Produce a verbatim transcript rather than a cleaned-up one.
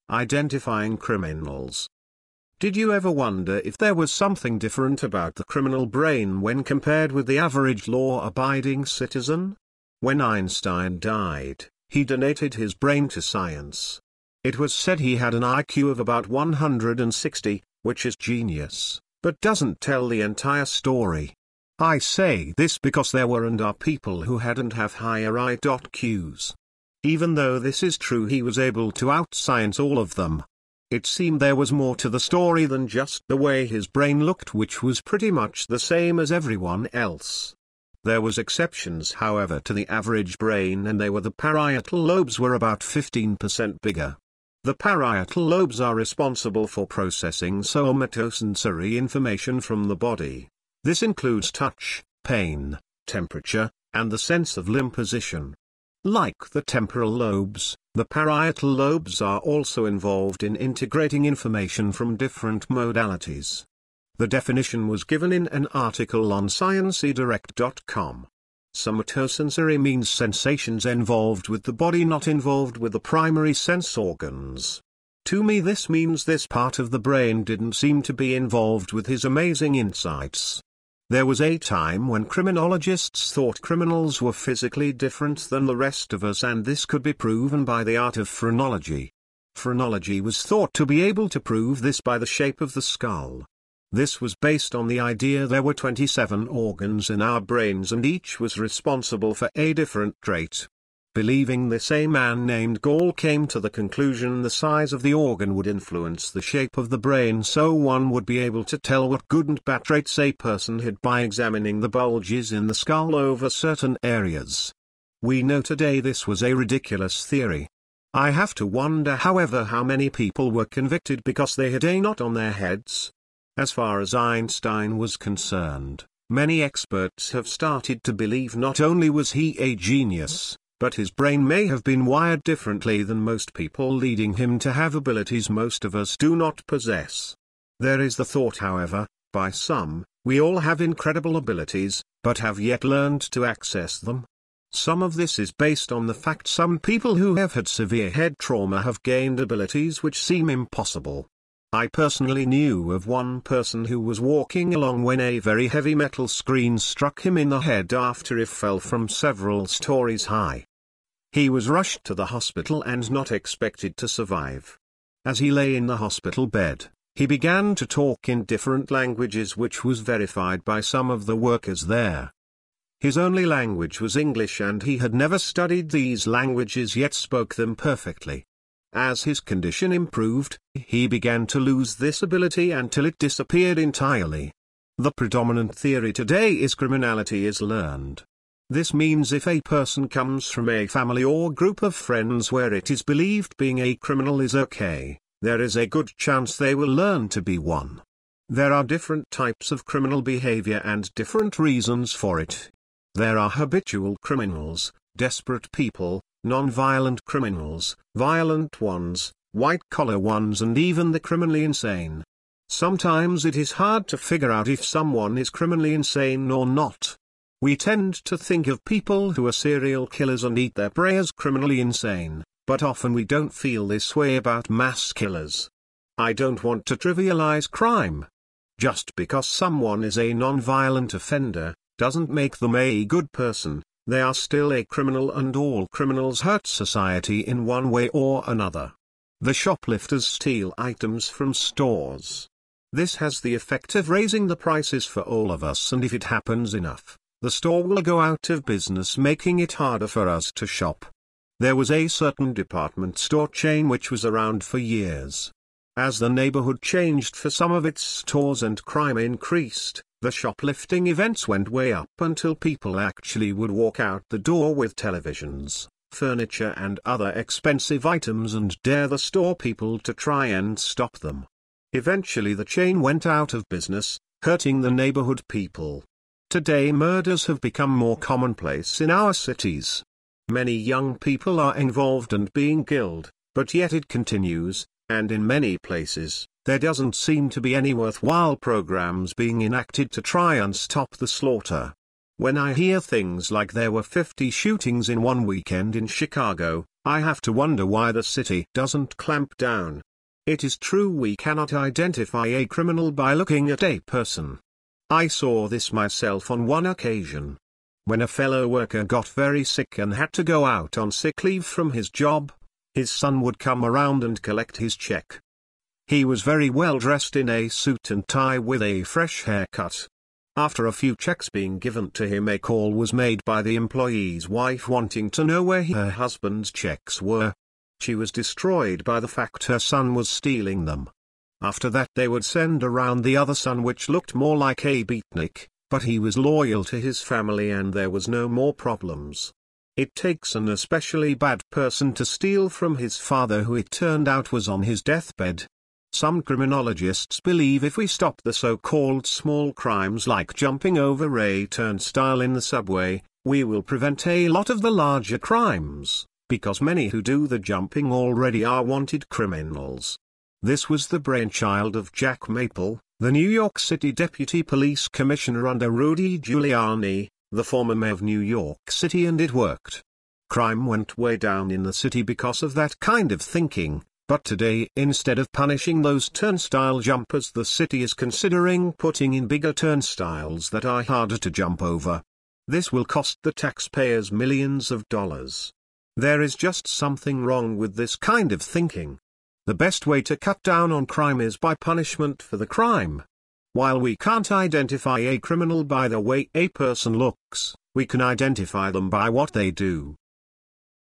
Identifying criminals. Did you ever wonder if there was something different about the criminal brain when compared with the average law-abiding citizen? When Einstein died, he donated his brain to science. It was said he had an I Q of about one hundred sixty, which is genius, but doesn't tell the entire story. I say this because there were and are people who hadn't have higher I Qs. Even though this is true, he was able to out-science all of them. It seemed there was more to the story than just the way his brain looked, which was pretty much the same as everyone else. There was exceptions, however, to the average brain, and they were the parietal lobes were about fifteen percent bigger. The parietal lobes are responsible for processing somatosensory information from the body. This includes touch, pain, temperature, and the sense of limb position. Like the temporal lobes, the parietal lobes are also involved in integrating information from different modalities. The definition was given in an article on science e direct dot com. Somatosensory means sensations involved with the body, not involved with the primary sense organs. To me, this means this part of the brain didn't seem to be involved with his amazing insights. There was a time when criminologists thought criminals were physically different than the rest of us, and this could be proven by the art of phrenology. Phrenology was thought to be able to prove this by the shape of the skull. This was based on the idea there were twenty-seven organs in our brains and each was responsible for a different trait. Believing this, a man named Gall came to the conclusion the size of the organ would influence the shape of the brain, so one would be able to tell what good and bad traits a person had by examining the bulges in the skull over certain areas. We know today this was a ridiculous theory. I have to wonder, however, how many people were convicted because they had a knot on their heads. As far as Einstein was concerned, many experts have started to believe not only was he a genius, but his brain may have been wired differently than most people, leading him to have abilities most of us do not possess. There is the thought, however, by some, we all have incredible abilities, but have yet learned to access them. Some of this is based on the fact some people who have had severe head trauma have gained abilities which seem impossible. I personally knew of one person who was walking along when a very heavy metal screen struck him in the head after it fell from several stories high. He was rushed to the hospital and not expected to survive. As he lay in the hospital bed, he began to talk in different languages, which was verified by some of the workers there. His only language was English, and he had never studied these languages yet spoke them perfectly. As his condition improved, he began to lose this ability until it disappeared entirely. The predominant theory today is criminality is learned. This means if a person comes from a family or group of friends where it is believed being a criminal is okay, there is a good chance they will learn to be one. There are different types of criminal behavior and different reasons for it. There are habitual criminals, desperate people, non-violent criminals, violent ones, white-collar ones, and even the criminally insane. Sometimes it is hard to figure out if someone is criminally insane or not. We tend to think of people who are serial killers and eat their prey as criminally insane, but often we don't feel this way about mass killers. I don't want to trivialize crime. Just because someone is a non-violent offender, doesn't make them a good person. They are still a criminal, and all criminals hurt society in one way or another. The shoplifters steal items from stores. This has the effect of raising the prices for all of us, and if it happens enough, the store will go out of business, making it harder for us to shop. There was a certain department store chain which was around for years. As the neighborhood changed for some of its stores and crime increased, the shoplifting events went way up until people actually would walk out the door with televisions, furniture and other expensive items and dare the store people to try and stop them. Eventually the chain went out of business, hurting the neighborhood people. Today murders have become more commonplace in our cities. Many young people are involved and being killed, but yet it continues, and in many places, there doesn't seem to be any worthwhile programs being enacted to try and stop the slaughter. When I hear things like there were fifty shootings in one weekend in Chicago, I have to wonder why the city doesn't clamp down. It is true we cannot identify a criminal by looking at a person. I saw this myself on one occasion. When a fellow worker got very sick and had to go out on sick leave from his job, his son would come around and collect his check. He was very well dressed in a suit and tie with a fresh haircut. After a few checks being given to him, a call was made by the employee's wife wanting to know where her husband's checks were. She was destroyed by the fact her son was stealing them. After that they would send around the other son, which looked more like a beatnik, but he was loyal to his family and there was no more problems. It takes an especially bad person to steal from his father, who it turned out was on his deathbed. Some criminologists believe if we stop the so-called small crimes like jumping over a turnstile in the subway, we will prevent a lot of the larger crimes, because many who do the jumping already are wanted criminals. This was the brainchild of Jack Maple, the New York City Deputy Police Commissioner under Rudy Giuliani, the former mayor of New York City, and it worked. Crime went way down in the city because of that kind of thinking, but today, instead of punishing those turnstile jumpers, the city is considering putting in bigger turnstiles that are harder to jump over. This will cost the taxpayers millions of dollars. There is just something wrong with this kind of thinking. The best way to cut down on crime is by punishment for the crime. While we can't identify a criminal by the way a person looks, we can identify them by what they do.